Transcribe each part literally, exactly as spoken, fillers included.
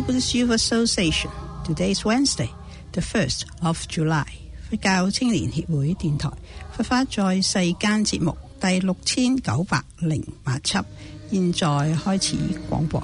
Buddhist Youth Association. Today is Wednesday, the first of July. 佛教青年協會電台佛法在世間節目第六千九百零八輯，現在開始廣播。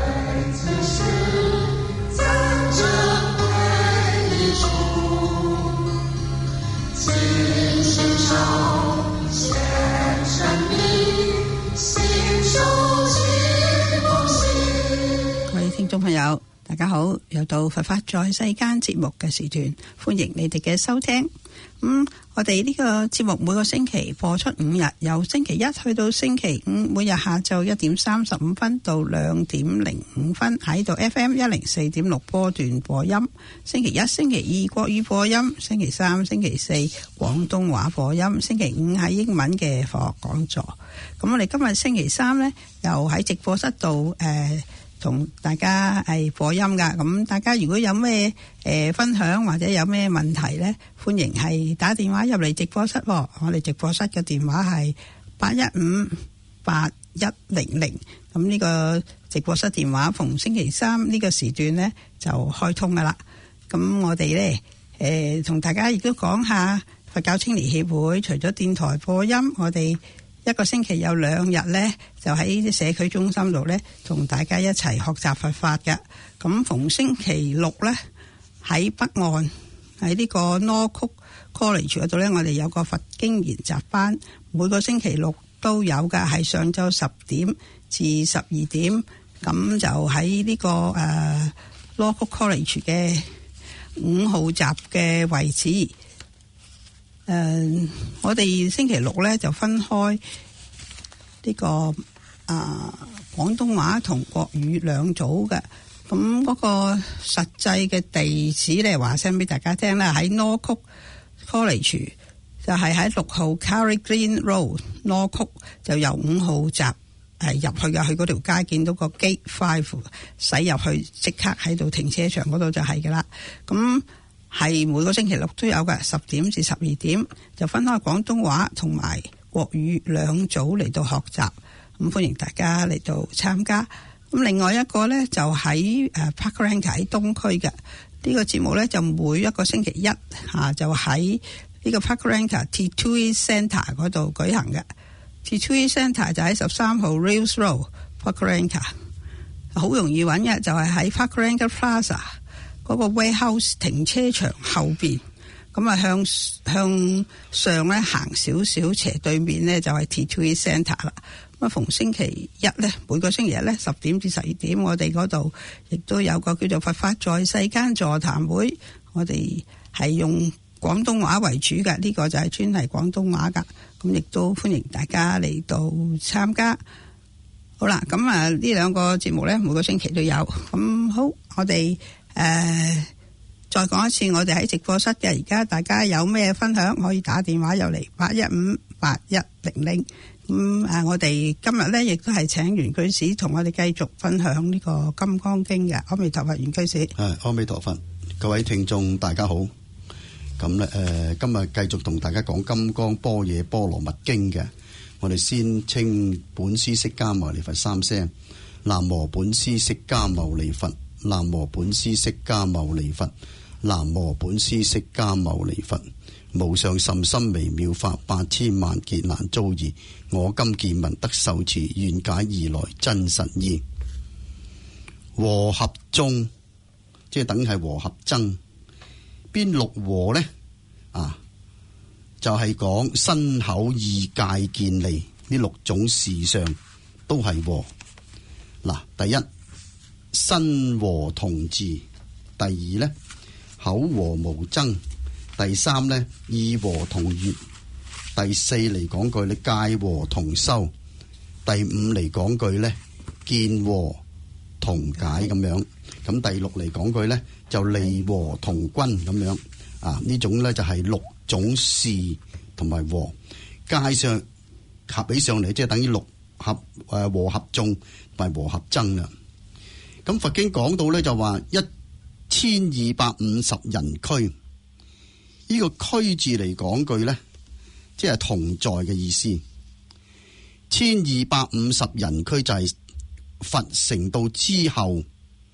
各位聽眾朋友，大家好，又到佛法在世間節目嘅時段，歡迎你哋嘅收聽。咁、嗯、我哋呢個節目每個星期播出五日，由星期一去到星期五，每日下晝一點三十五分到兩點零五分喺度 F M 一零四點六波段播音。星期一、星期二國語播音，星期三、星期四廣東話播音，星期五係英文嘅課學講座。咁我哋今日星期三呢，又喺直播室度誒。呃同大家係播音噶，咁大家如果有咩誒、呃、分享或者有咩問題呢，歡迎係打電話入嚟直播室。我哋直播室嘅電話係八一五八一零零。咁呢個直播室電話逢星期三呢個時段呢就開通噶啦。咁我哋呢誒同大家亦都講下佛教青年協會，除咗電台播音，我哋一個星期有兩日呢，就喺社區中心度呢，同大家一齊學習佛法嘅。咁逢星期六呢，喺北岸喺呢個 Norfolk College 嗰度呢，我哋有個佛經研習班，每個星期六都有㗎，係上晝十點至十二點。咁就喺呢、這個誒、uh, Norfolk College 嘅五號閘嘅位置。誒、uh, 我哋星期六咧就分開呢、這個啊廣東話同國語兩組嘅，咁嗰個實際嘅地址咧話聲俾大家聽啦，喺 Norfolk College 就係喺六號 Carry Green Road Norfolk， 就由五號閘誒入去嘅，去嗰條街見到個 Gate Five， 駛入去即刻喺度停車場嗰度就係㗎啦，咁。係每個星期六都有嘅，十點至十二點就分開廣東話同埋國語兩組嚟到學習，咁歡迎大家嚟到參加。咁另外一個呢，就喺誒 Parkrangers 喺東區嘅呢、這個節目呢，就每一個星期一嚇、啊、就喺呢個 Parkrangers T two A Centre 嗰度舉行嘅。T two A Centre 就喺十三號 Rails Road Parkrangers， 好容易揾嘅，就係喺 Parkrangers Plaza。嗰個 warehouse 停車場後邊，咁啊向向上咧行少少斜對面咧就係 T two A Centre 啦。咁啊逢星期一咧，每個星期日咧十點至十二點，我哋嗰度亦都有個叫做佛法在世間座談會，我哋係用廣東話為主嘅，呢、這個就係專係廣東話噶，咁亦都歡迎大家嚟到參加。好啦，咁啊呢兩個節目咧每個星期都有，咁好我哋。誒、呃，再講一次，我哋喺直播室嘅，而家大家有咩分享可以打電話入嚟八一五八一零零。咁誒，我哋今日咧亦都係請袁居士同我哋繼續分享呢個《金剛經》嘅。阿彌陀佛，袁居士。係阿彌陀佛，各位聽眾大家好。咁咧誒，今日繼續同大家講《金剛般若波羅蜜經》嘅。我哋先稱本師釋迦牟尼佛三聲：南無本師釋迦牟尼佛。南無本師釋迦牟尼佛，南無本師釋迦牟尼佛，無上甚深微妙法，百千萬劫難遭遇。我今見聞得受持，願解如來真實義。和合眾，即係等於係和合僧。邊六和呢？啊，就係、是、講身口意戒見利呢六種事上都係和。嗱，第一。身和同治，第二呢，口和無爭，第三呢，意和同悅，第四嚟講句呢，戒和同修，第五嚟講句呢，見和同解咁樣，咁第六嚟講句呢，就利和同均咁樣啊，呢種呢，就係六種事同埋和，加上合起上嚟，即係等於六合誒和合眾同埋和合僧啦。咁佛經講到咧就話一千二百五十人俱，呢個俱字嚟講句咧，即係同在嘅意思。千二百五十人俱就係佛成道之後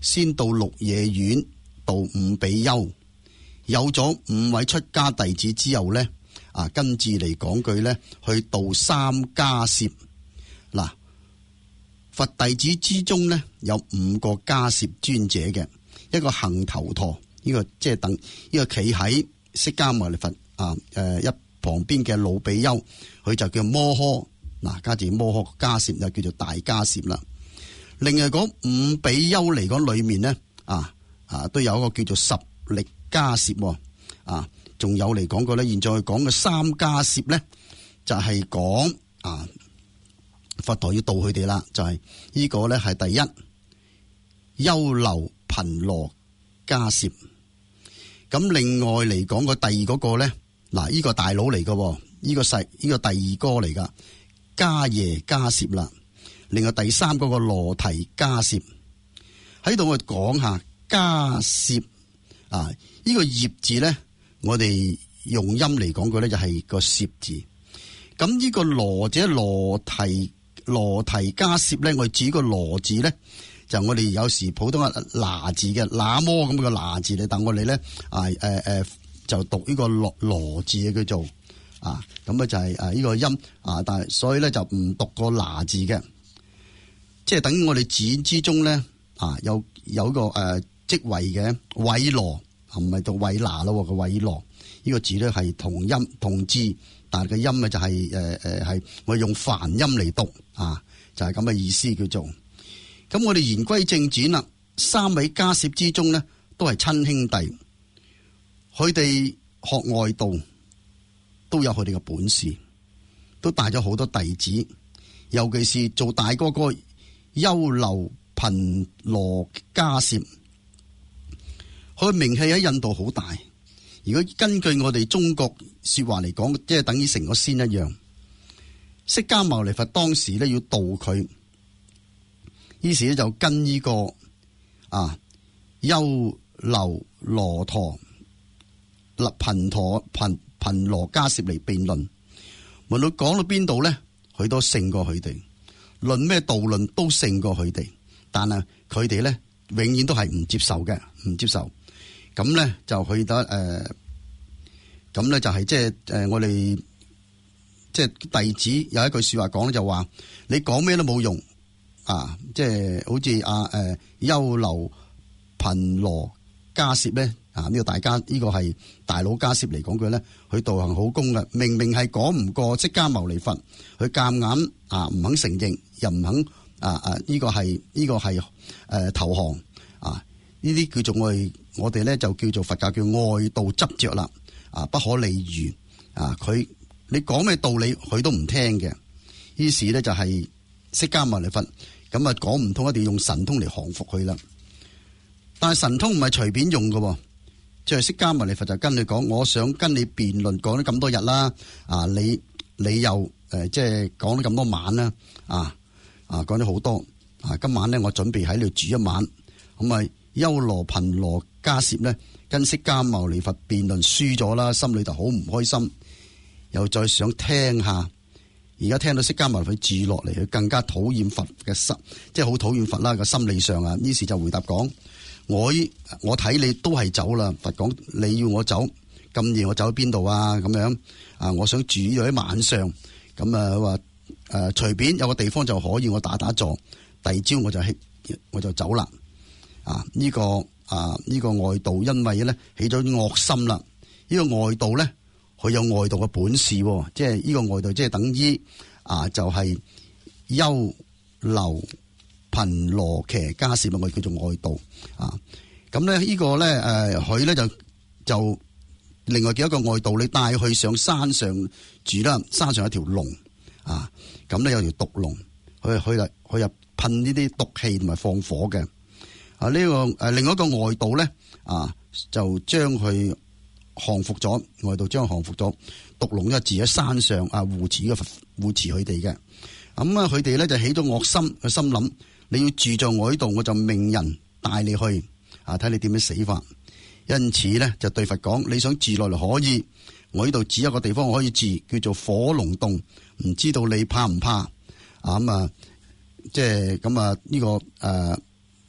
先到鹿野苑度五比丘，有咗五位出家弟子之後咧，啊跟住嚟講句咧，去度三迦葉。嗱，佛弟子之中咧有五個迦葉尊者嘅，一個行頭陀，呢、這個即係等呢個企喺釋迦牟尼佛啊誒一旁邊嘅老比丘，佢就叫摩訶。嗱，加住摩訶迦葉就叫做大迦葉啦。另外嗰五比丘嚟講裏面咧，啊啊都有一個叫做十力迦葉，啊，仲有嚟講過咧。現在講嘅三迦葉咧，就係、是、講啊佛陀要度佢哋啦，就係、是、呢個咧係第一優樓頻羅迦葉。咁另外嚟講個第二嗰個咧，嗱、這、呢個大佬嚟嘅，呢、這個細呢、這個第二哥嚟噶，迦耶迦葉啦。另外第三嗰個羅提迦葉，喺度我講下迦葉啊，呢、這個葉字咧，我哋用音嚟講句咧就係個攝字。咁呢個羅或者羅提羅提迦葉咧，我指個羅字咧，就我哋有時普通嘅拿字嘅那麼咁嘅拿字咧，但我哋咧啊誒誒、呃、就讀呢個羅羅字嘅叫做啊，咁啊就係誒呢個音啊，但係所以咧就唔讀個拿字嘅。即係等於我哋字之中咧，啊有有一個誒職位嘅韋羅，唔係讀韋拿咯，個韋羅呢個字咧係同音同字，但係個音咧就係誒誒係我用梵音嚟讀啊，就係咁嘅意思叫做。咁我哋言歸正傳啦，三位迦葉之中咧都係親兄弟，佢哋學外道都有佢哋嘅本事，都帶咗好多弟子，尤其是做大哥哥。優樓頻羅迦葉，佢名氣喺印度好大。如果根據我哋中國說話嚟講，即係等於成個仙一樣。釋迦牟尼佛當時咧要度佢，於是咧就跟呢、這個啊優樓羅陀、立頻陀、頻頻羅迦葉嚟辯論。無論講到邊度咧，佢都勝過佢哋。論咩道論都勝過佢哋，但係佢哋咧永遠都係唔接受嘅，唔接受。咁咧就去得誒，咁、呃、咧就係即係誒我哋即係弟子有一句說話講咧，就話你講咩都冇用啊！即係好似阿誒優樓頻羅迦葉咧啊，呢、這個大家呢、這個係大佬迦葉嚟講句咧，佢道行好功嘅，明明係講唔過釋迦牟尼佛，佢夾硬啊唔肯承認。又唔肯啊啊！呢、這個係呢、這個係誒、呃、投降啊！呢啲叫做我哋我哋咧就叫做佛教叫外道執着啦啊！不可理喻啊！佢你講咩道理佢都唔聽嘅。於是咧就係釋迦牟尼佛咁啊講唔通，一定要用神通嚟降服佢啦。但係神通唔係隨便用嘅，即係釋迦牟尼佛就跟你講，我想跟你辯論講咗咁多日啦啊！你你又誒、呃、即係講咗咁多晚啦啊！啊，講咗好多啊！今晚咧，我準備喺度住一晚，咁啊，優樓頻羅迦葉咧，跟釋迦牟尼佛辯論輸咗啦，心裏頭好唔開心，又再想聽下，而家聽到釋迦牟尼佛住落嚟，佢更加討厭佛嘅心，即係好討厭佛啦個心理上啊。於是就回答講：我我睇你都係走啦。佛講你要我走咁夜，我走去邊度啊？咁樣啊，我想住咗喺晚上，咁啊話。誒、呃，隨便有個地方就可以，我打打坐，第二朝我就起，我就走啦。啊，呢、這個啊呢、這個外道因為咧起咗惡心啦。呢、這個外道咧，佢有外道嘅本事，哦，即係呢個外道即係等於啊，就係優樓頻羅騎迦葉，我哋叫做外道啊。咁咧呢個咧誒，佢、呃、咧就就另外叫一個外道，你帶佢上山上住啦，山上有條龍。啊，咁咧有條毒龍，佢佢就佢就噴呢啲毒氣同埋放火嘅。啊，呢、這個誒、啊、另外一個外道咧，啊就將佢降服咗，外道將佢降服咗。毒龍就住喺山上啊，護持嘅護持佢哋嘅。咁啊，佢哋咧就起咗惡心，佢心諗你要住在我呢度，我就命人帶你去啊，睇你點樣死法。因此咧就對佛講：你想住落嚟可以，我呢度只有一個地方我可以住，叫做火龍洞。唔知道你怕唔怕啊？咁啊，即係咁啊，呢、這個誒、呃、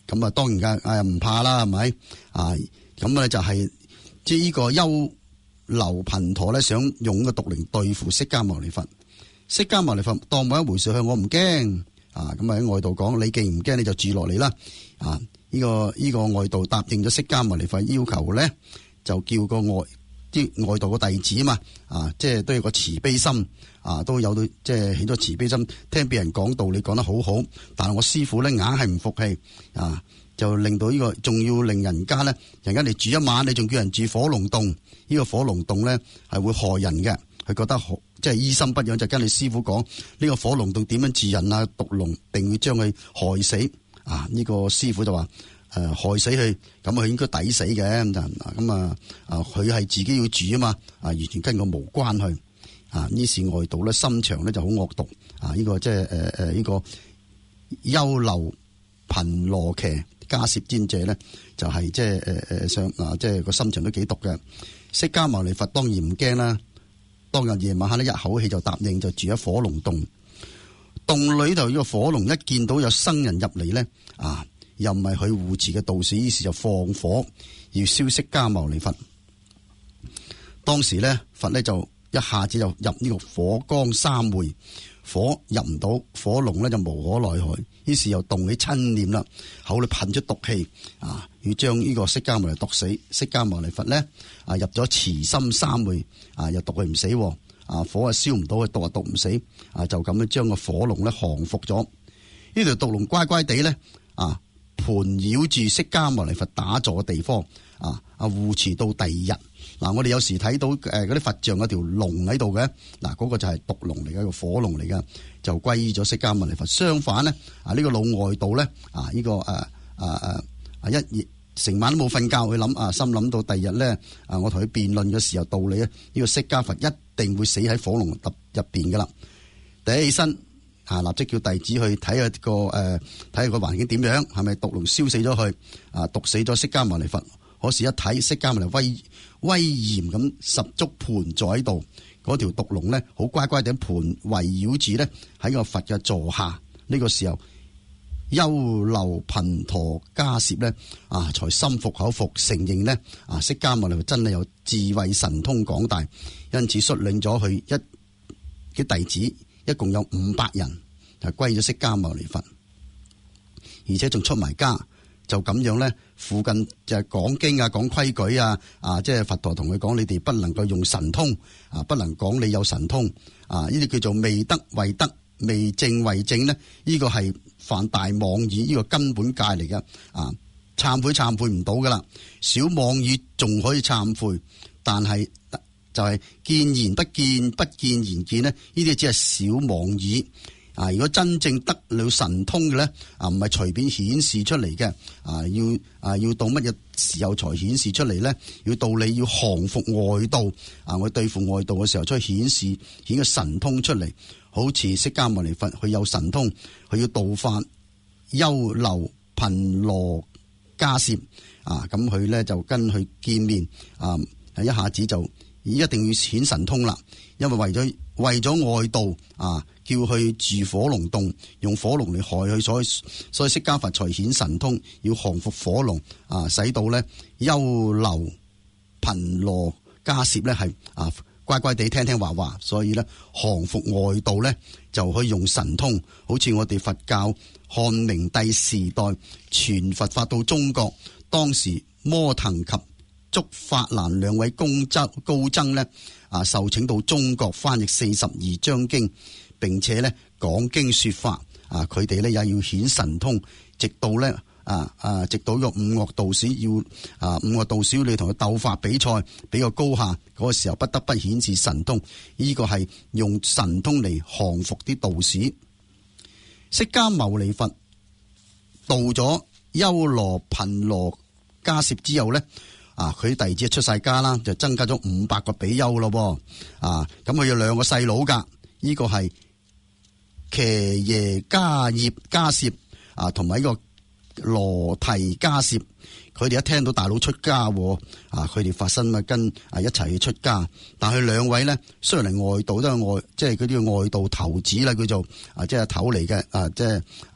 咁啊當然噶，誒唔怕啦，係咪啊？咁咧就係即係呢個優樓頻陀咧，想用個毒靈對付釋迦牟尼佛。釋迦牟尼佛當冇一回事，佢我唔驚啊！咁啊喺外道講，你既然唔驚，你就住落嚟啦。啊，呢、這個呢、這個外道答應咗釋迦牟尼佛要求咧，就叫個外啲外道個弟子嘛，啊，即係都有個慈悲心，啊，都有到即係起咗慈悲心，聽別人講道理講得好好，但係我師父咧硬係唔服氣，啊，就令到呢、這個仲要令人家咧，人家嚟住一晚，你仲叫人住火龍洞，呢、這個火龍洞咧係會害人嘅，佢覺得好即係依心不養，就跟你師父講呢、這個火龍洞點樣治人啊，毒龍定會將佢害死。啊！呢、這個師傅就話：誒、呃、害死佢，咁佢應該抵死嘅咁就咁啊！啊，佢係自己要住啊嘛！啊，完全跟我無關去啊！呢是外道咧，心腸咧就好惡毒啊！呢、這個即係誒誒呢個優樓頻羅騎迦葉尊者咧，就係即係誒誒上啊，即係個心腸都幾毒嘅。釋迦牟尼佛當然唔驚啦，當日夜晚黑咧一口氣就答應就住喺火龍洞。洞裏頭呢個火龍一見到有生人入嚟咧，啊，又唔係佢護持嘅道士，於是就放火要燒釋迦牟尼佛。當時咧，佛咧就一下子就入呢個火光三昧，火入唔到，火龍咧就無可奈何，於是又動起親念啦，口裏噴出毒氣，啊，要將呢個釋迦牟尼毒死。釋迦牟尼佛咧啊入咗慈心三昧，啊又毒佢唔死。啊！火啊燒唔到，佢毒啊毒唔死，啊就咁樣將個火龍咧降服咗。呢條毒龍乖乖地咧，啊盤繞住釋迦牟尼佛打坐嘅地方，啊啊護持到第二日。嗱、啊，我哋有時睇到誒嗰啲佛像有條龍喺度嘅，嗱、啊、嗰、那個就係毒龍嚟嘅，個火龍嚟嘅，就歸依咗釋迦牟尼佛。相反咧，啊呢、這個老外道咧，啊呢、這個誒誒誒啊一夜成晚都冇瞓覺，佢諗啊心諗到第二日咧，啊我同佢辯論嘅時候道理咧，呢、這個釋迦佛一定會死喺火龍入入邊噶啦。第一起身啊，立即叫弟子去睇下個誒，睇下個環境點樣，係咪毒龍燒死咗佢啊？毒死咗釋迦牟尼佛。嗰時一睇釋迦牟尼威威嚴咁十足盤坐喺度，嗰條毒龍咧好乖乖地盤圍繞住咧喺個佛嘅座下。呢、這個時候優樓頻陀迦葉咧啊，才心服口服，承認咧啊釋迦牟尼佛真係有智慧神通廣大，因此率領咗佢一啲弟子，一共有五百人，就歸咗釋迦牟尼佛，而且仲出埋家，就咁樣咧，附近就係講經啊，講規矩啊，啊即係佛陀同佢講，你哋不能夠用神通啊，不能講你有神通啊，呢啲叫做未得為得，未證為證咧，呢個係犯大妄語，呢個根本戒嚟嘅啊！懺悔懺悔唔到噶啦，小妄語仲可以懺悔，但係就係見言不見，不見言見咧，呢啲只係小妄語啊！如果真正得了神通嘅咧，啊唔係隨便顯示出嚟嘅啊，要啊要到乜嘢時候才顯示出嚟咧？要到你要降服外道啊！我對付外道嘅時候，出去顯示顯個神通出嚟。好似釋迦牟尼佛，佢有神通，佢要度化優樓頻羅迦葉啊，咁佢咧就跟佢見面啊，一下子就一定要顯神通啦，因為為咗為咗外道啊，叫佢住火龍洞，用火龍嚟害佢，所以所以釋迦佛才顯神通，要降服火龍啊，使到咧優樓頻羅迦葉咧係啊。乖乖地聽聽話話，所以咧降服外道咧就可以用神通，好似我哋佛教漢明帝時代傳佛法到中國，當時摩騰及竺法蘭兩位公僧高僧咧啊，受請到中國翻譯四十二章經，並且咧講經說法啊，佢哋咧也要顯神通，直到咧。啊啊！直到個五岳道士要啊，五岳道士要你同佢鬥法比賽，比個高下嗰、那個時候，不得不顯示神通。呢、這個係用神通嚟降服啲道士。釋迦牟尼佛到咗優樓頻羅迦葉之後咧，啊，佢弟子出晒家啦，就增加咗五百個比丘咯噃。啊，咁佢有兩個細佬噶，呢、這個係騎耶迦葉迦葉啊，同埋呢個。羅提迦葉，佢哋一聽到大佬出家，啊，佢哋發生啊跟啊一齊去出家。但係兩位咧，雖然係外道，都係外，即係嗰啲外道頭子啦，叫做啊，即係頭嚟嘅啊，即係啊，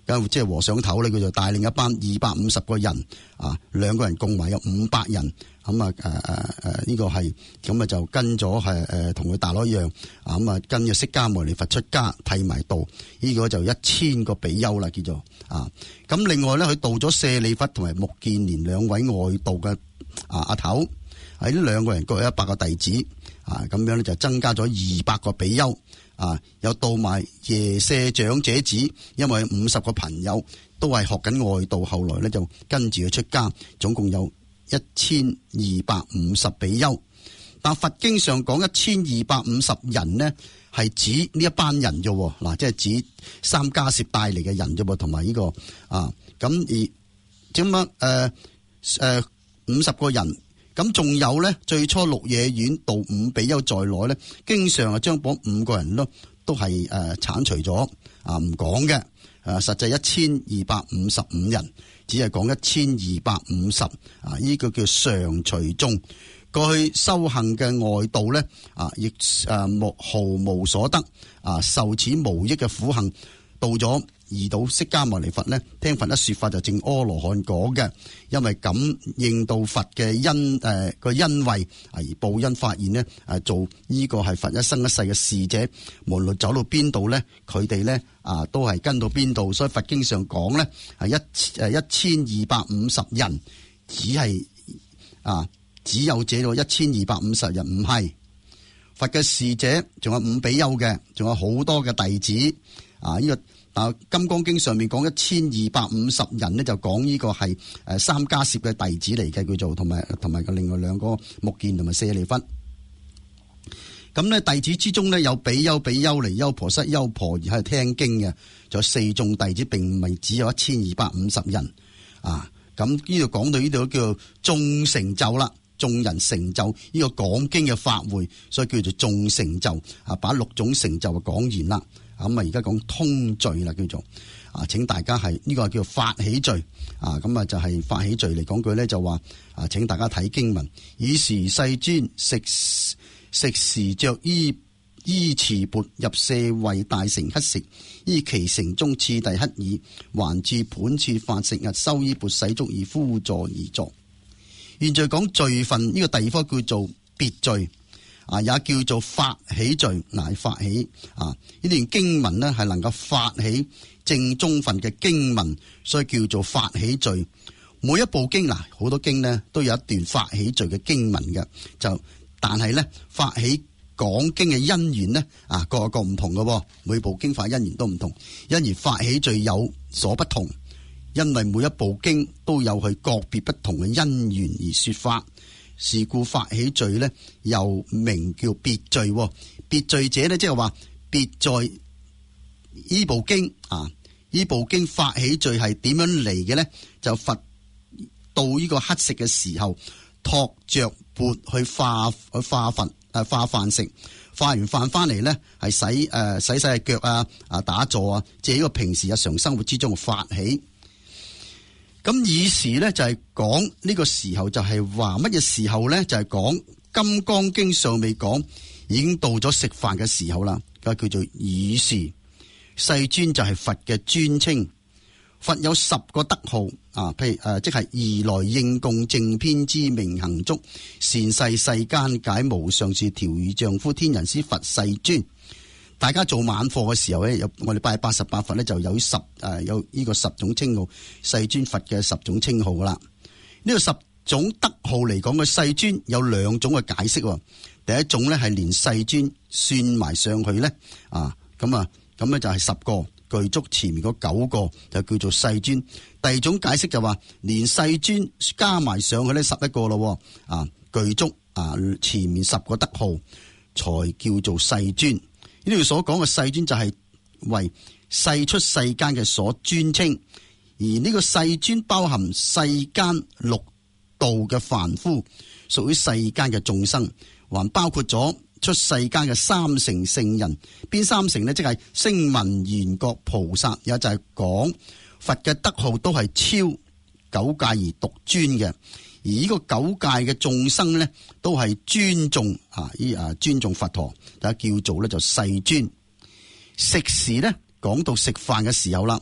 咁即係和尚頭咧，佢就帶領一班二百五十個人啊，兩個人共埋有五百人，咁啊誒誒誒呢個係咁啊就跟咗係誒同佢大佬一樣啊，咁啊跟住釋迦牟尼佛出家剃埋度，呢、這個就一千個比丘啦叫做啊。咁另外咧，佢度咗舍利弗同埋目犍連兩位外道嘅啊阿頭，喺呢兩個人各有一百個弟子啊，咁樣咧就增加咗二百個比丘。啊！又到埋耶舍長者子，因為五十個朋友都係學緊外道，後來咧就跟住佢出家，總共有一千二百五十比丘。但佛經上講一千二百五十人呢，係指呢一班人啫，嗱，即係指三迦葉帶嚟嘅人啫噃，同埋呢個啊，咁而點啊？誒誒，五十個人。咁仲有咧，最初鹿野苑度五比丘在內咧，經常啊將嗰五個人咯都係誒剷除咗啊，唔講嘅誒，實際一千二百五十五人，只係講一千二百五十啊，呢個叫常隨眾。過去修行嘅外道咧啊，亦誒無毫無所得啊，受此無益嘅苦行，到咗遇到釋迦牟尼佛咧，聽佛一說法就證阿羅漢果嘅，因為感應到佛嘅恩誒個恩惠而報恩發現呢，誒做呢個係佛一生一世嘅使者，無論走到邊度咧，佢哋咧啊都係跟到邊度，所以佛經上講咧係一誒一千二百五十人，只係啊只有這個一千二百五十人，唔係佛嘅使者，仲有五比丘嘅，仲有好多嘅弟子啊呢、這個。啊，《金剛經》上面講一千二百五十人呢，就講呢個係誒三迦葉嘅弟子嚟嘅，叫做同埋同埋個另外兩個目犍同埋舍利弗。咁呢弟子之中呢，有比丘、比丘尼、優婆塞、優婆夷喺度聽經嘅，仲有四眾弟子，並唔係只有一千二百五十人啊。咁呢度講到呢度叫做眾成就啦，眾人成就呢個講經嘅法會，所以叫做眾成就啊，把六種成就講完啦。咁啊，而家講通序啦，叫做啊，請大家係呢、這個叫發起序啊，咁啊就係發起序嚟講句咧，就話啊，請大家睇經文。爾時世尊食食時着衣衣持缽入舍衛大城乞食，依其城中次第乞已，還至盤處發食日，收衣缽洗足而敷座而坐。現在講序分呢、這個地方叫做別序。啊，也叫做發起序，乃發起啊！呢段經文呢係能夠發起正宗分嘅經文，所以叫做發起序。每一部經嗱，好多經呢都有一段發起序嘅經文嘅，就但係呢發起講經嘅因緣呢啊，各有各唔同嘅，每部經法因緣都唔同，因而發起序有所不同。因為每一部經都有佢個別不同嘅因緣而說法。是故發起序咧，又名叫別序。別序者咧，即係話別在呢部經啊，呢部經發起序係點樣嚟嘅咧？就佛到呢個乞食嘅時候，托着缽去化去化飯誒化飯食，化完飯翻嚟咧係洗誒、呃、洗洗隻腳啊啊打坐啊，借呢個平時日常生活之中發起。咁爾時咧就係講呢個時候，就係話乜嘢時候咧？就係講《金剛經》尚未講，已經到咗食飯嘅時候啦。咁叫做爾時。世尊就係佛嘅尊稱。佛有十個德號啊，譬如誒、呃，即係如來應供正遍知明行足，善逝世間解無上士調御丈夫天人師佛世尊。大家做晚課嘅時候咧，有我哋拜八十八佛咧，就有十誒、呃、有呢個十種稱號，世尊佛嘅十種稱號噶啦。呢個十種德號嚟講嘅世尊有兩種嘅解釋。第一種咧係連世尊算埋上去咧啊，咁啊咁咧就係十個具足前面嗰九個就叫做世尊。第二種解釋就話連世尊加埋上去咧十一個咯啊，具足啊前面十個德號才叫做世尊。呢度所講嘅世尊就係為世出世間嘅所尊稱，而呢個世尊包含世間六道嘅凡夫，屬於世間嘅眾生，還包括咗出世間嘅三乘聖人。邊三乘呢？即係聲聞緣覺菩薩，也就係講佛嘅德號都係超九界而獨尊嘅。而呢個九界嘅眾生咧，都係尊重啊！依啊尊重佛陀，就叫做咧就世尊。食時咧，講到食飯嘅時候啦，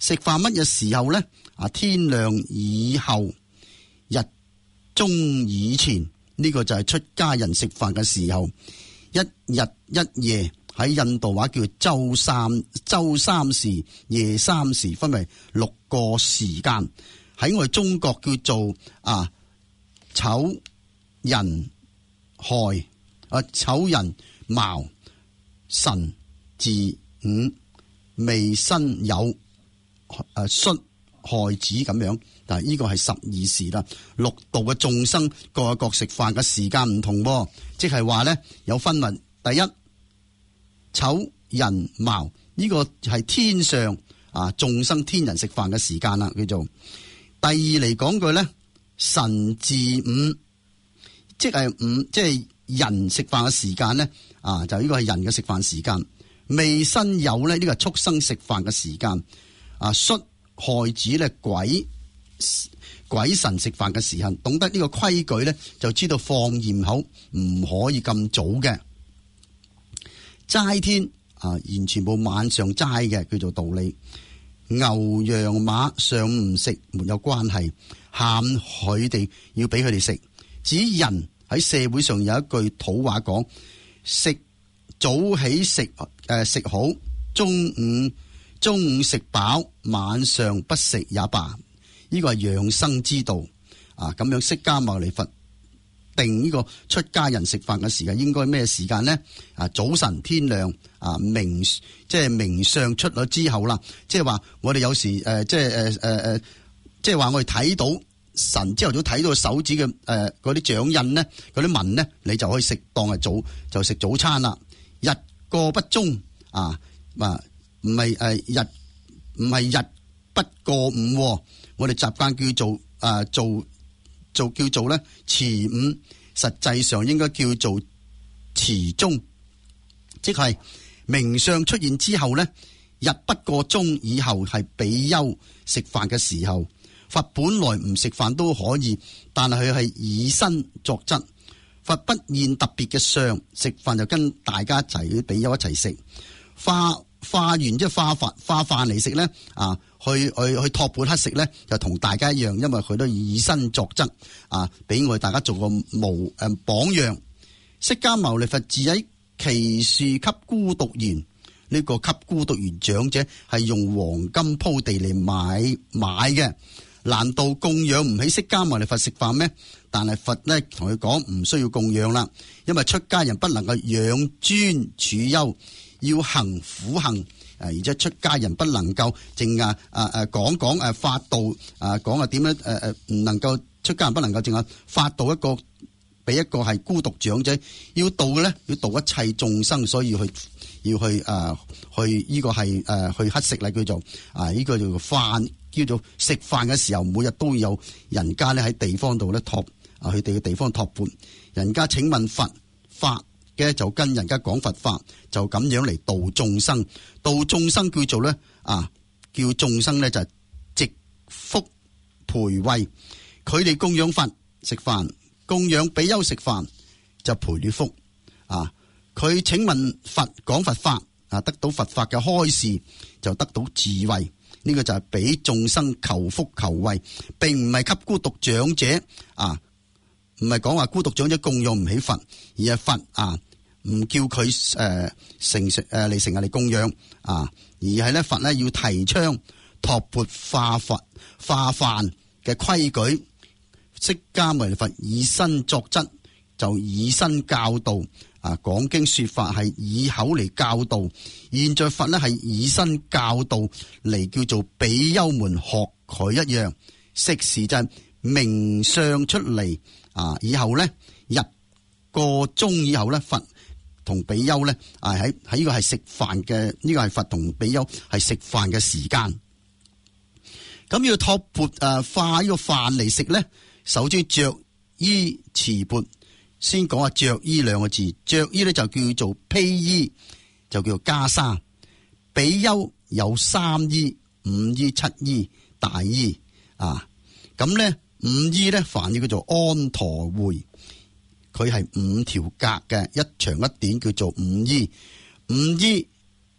食飯乜嘢時候咧？啊，天亮以後，日中以前，呢、這個就係出家人食飯嘅時候。一日一夜喺印度話叫周三，周三時、夜三時，分為六個時間。喺我哋中國叫做啊丑寅亥啊丑寅卯辰巳午未申酉誒戌亥子咁樣，但係呢個係十二時啦。六道嘅眾生各有各食飯嘅時間唔同，即係話咧有分為第一丑寅卯呢個係天上啊眾生天人食飯嘅時間啦，叫做。第二嚟講句咧辰巳午，即係午即係人食飯嘅時間咧啊，就呢個係人嘅食飯時間。未申酉咧呢個係畜生食飯嘅時間啊。戌亥子咧鬼鬼神食飯嘅時間，懂得呢個規矩咧，就知道放焰口唔可以咁早嘅。齋天啊，完全冇晚上齋嘅，叫做道理。牛羊馬上午唔食沒有關係，限佢哋要俾佢哋食。至於人喺社會上有一句土話講：食早起食誒、呃、食好，中午。中午食飽，晚上不食也罷，呢個係養生之道啊！咁樣釋迦牟尼佛定呢個出家人食飯嘅時間應該咩時間呢？啊，早晨天亮啊，明即係明相出咗之後啦，即係話我哋有時誒、呃，即係誒誒誒，即係話我哋睇到神朝頭早睇到手指嘅誒嗰啲掌印咧，嗰啲紋咧，你就可以食當係早就食早餐啦。日過不中啊啊！唔係誒日唔係日不過午，我哋習慣叫做啊做做叫做咧遲午，實際上應該叫做遲中，即係明相出現之後咧，日不過中以後係比丘食飯嘅時候。佛本來唔食飯都可以，但係佢係以身作則，佛不現特別嘅相，食飯就跟大家一齊比丘一齊食花。化完即係化飯化飯嚟食咧，啊，去去去托缽乞食咧，就同大家一樣，因為佢都以身作則，啊，俾我哋大家做個模誒榜樣。釋迦牟尼佛自喺祇樹給孤獨園，呢、這個給孤獨園長者係用黃金鋪地嚟買買嘅。難道供養唔起釋迦牟尼佛食飯咩？但係佛咧同佢講唔需要供養啦，因為出家人不能夠養尊處優。要行苦行，誒，而且出家人不能夠淨啊啊誒講講誒法道啊講啊點樣誒誒唔能夠出家人不能夠淨係法道一個俾一個係孤獨長者，要度嘅咧要度一切眾生，所以要去要去誒、啊、去呢個係誒、啊、去乞食啦，叫做啊呢、這個叫做飯，叫做食飯嘅時候，每日都有人家咧喺地方度咧托啊佢哋嘅地方托缽，人家請問佛法。嘅就跟人家講佛法，就咁樣嚟度眾生，度眾生叫做咧啊，叫眾生咧就係積福培慧。佢哋供養佛食飯，供養比丘食飯就培你福啊。佢請問佛講佛法啊，得到佛法嘅開示就得到智慧。呢、這個就係俾眾生求福求惠，並唔係給孤獨長者啊。唔係講話孤獨長者供養唔起佛，而係佛啊唔叫佢誒、呃、成誒嚟成日嚟供養啊，而係咧佛咧要提倡托缽化佛化飯嘅規矩。釋迦牟尼佛以身作則，就以身教導啊，講經說法係以口嚟教導。現在佛咧係以身教導嚟叫做比丘們學佢一樣，食時就係明相出嚟。啊！以後咧，日過中以後咧，佛同比丘咧，啊喺喺呢個係食飯嘅，呢、這個係佛同比丘係食飯嘅時間。咁要托缽誒化呢個飯嚟食咧，首先着衣持缽。先講下着衣兩個字，着衣咧就叫做披衣，就叫做袈裟。比丘有三衣、五衣、七衣、大衣啊。咁咧。五衣咧，梵語叫做安陀會，佢係五條格嘅，一長一短叫做五衣。五衣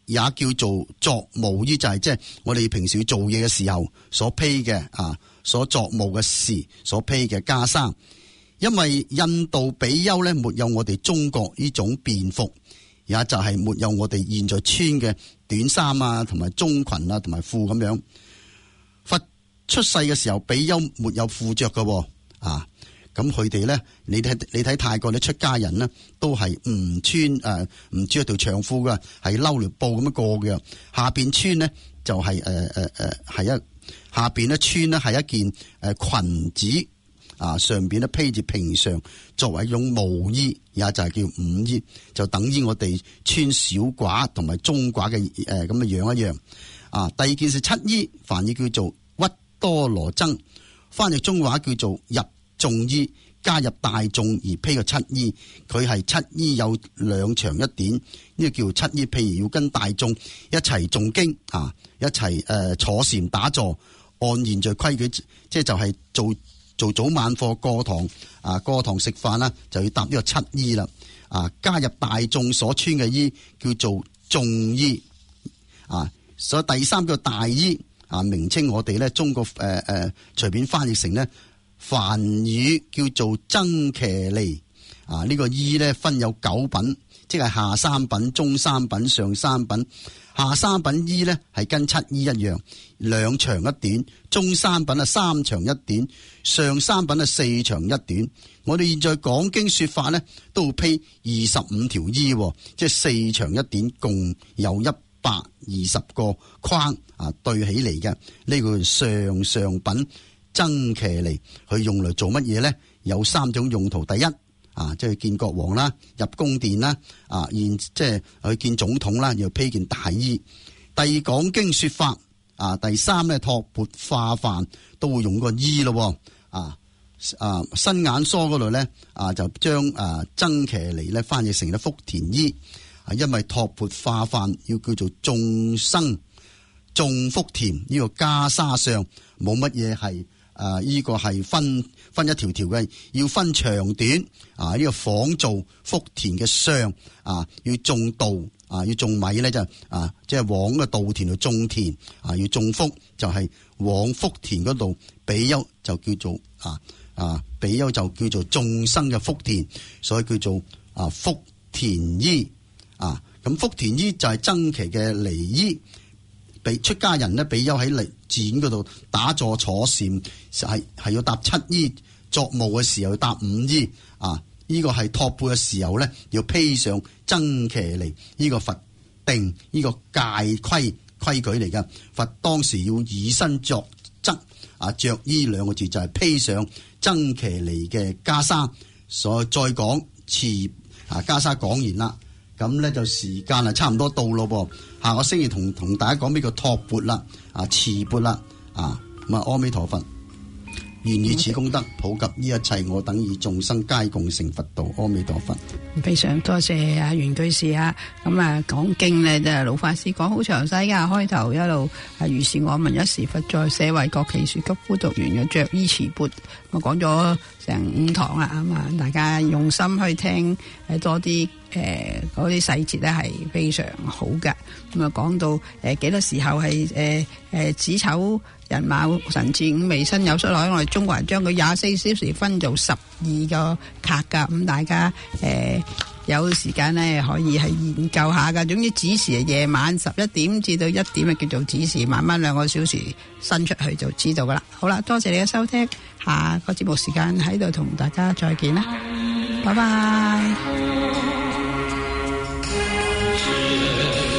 也叫做作務衣，就係即係我哋平時要做嘢嘅時候所披嘅啊，所作務嘅事所披嘅袈裟。因為印度比丘咧沒有我哋中國呢種便服，也就係沒有我哋現在穿嘅短衫啊，同埋中裙啊，同埋褲咁樣。佛出世嘅時候，比丘沒有褲着嘅啊。咁佢哋咧，你睇你睇泰國啲出家人咧，都係唔穿誒唔穿一條長褲嘅，係褸條布咁樣過嘅。下邊穿咧就係誒誒誒係一下邊咧穿咧係一件誒裙子啊，上邊咧披住平常作為一種毛衣，也就係叫五衣，就等於我哋穿小褂同埋中褂嘅誒咁嘅樣一樣啊。第二件事七衣，梵語叫做鬱多羅僧，翻譯中話叫做入眾衣，加入大眾而披個七衣，佢係七衣有兩長一短，呢個叫七衣。譬如要跟大眾一齊誦經啊，一齊誒、呃、坐禪打坐，按現在規矩，即係就係做做早晚課過堂啊，過堂食飯啦，就要搭呢個七衣啦。啊，加入大眾所穿嘅衣叫做眾衣啊，所以第三個大衣啊，名稱我哋咧中國誒誒隨便翻譯成咧。梵語叫做僧伽梨啊，呢、這個衣咧分有九品，即係下三品、中三品、上三品。下三品衣咧係跟七衣一樣，兩長一短；中三品啊三長一短；上三品啊四長一短。我哋現在講經說法咧，都會披二十五條衣，即係四長一短，共有一百二十個框啊對起嚟嘅。呢、這個上上品。僧伽梨佢用嚟做乜嘢咧？有三種用途。第一啊，即係見國王啦，入宮殿啦，啊，現即係去見總統啦，要披件大衣。第二講經說法啊，第三咧托缽化飯都會用個衣咯。啊啊，新眼疏嗰度咧啊，就將啊僧伽梨咧翻譯成咗福田衣啊，因為托缽化飯要叫做眾生眾福田，呢個袈裟上冇乜嘢係。啊！呢、這個係分分一條條嘅，要分長短啊！呢、這個仿造福田嘅相啊，要種稻啊，要種米咧就啊，即係往個稻田度種田啊，要種福就係、是、往福田嗰度，比丘就叫做啊啊，比丘就叫做眾生嘅福田，所以叫做啊福田衣啊。咁福田衣就係僧伽嘅梨衣。俾出家人咧，比丘喺嚟寺嗰度打坐坐禪，係係要搭七衣，作務嘅時候要搭五衣啊！呢、這個係托缽嘅時候咧，要披上僧伽梨，呢、這個佛定呢、這個戒規規矩嚟嘅。佛當時要以身作則啊，着衣兩個字就係披上僧伽梨嘅袈裟。所以再講持啊袈裟講完啦。咁咧就時間啊差唔多到咯噃，下個星期同同大家講呢個托缽啦，啊持缽啦，啊咁啊阿彌陀佛，願以此功德普及呢一切我等與眾生皆共成佛道，阿彌陀佛。 非常多謝阿袁居士啊，咁啊講經咧就係老法師講好詳細噶，開頭一路啊如是我聞一時佛在舍衛國祇樹給孤獨園嘅着衣持缽，我講咗成五堂啦，咁啊大家用心去聽誒多啲。誒嗰啲細節咧係非常好嘅，咁啊講到誒幾多時候係誒誒子丑寅卯辰巳午未申酉戌亥，我哋中國人將佢廿四小時分做十二個格㗎，咁大家誒、呃、有時間咧可以係研究下㗎。總之子時係夜晚十一點至到一點啊，叫做子時，慢慢兩個小時伸出去就知道㗎啦。好啦，多謝你嘅收聽，下個節目時間喺度同大家再見啦，拜拜。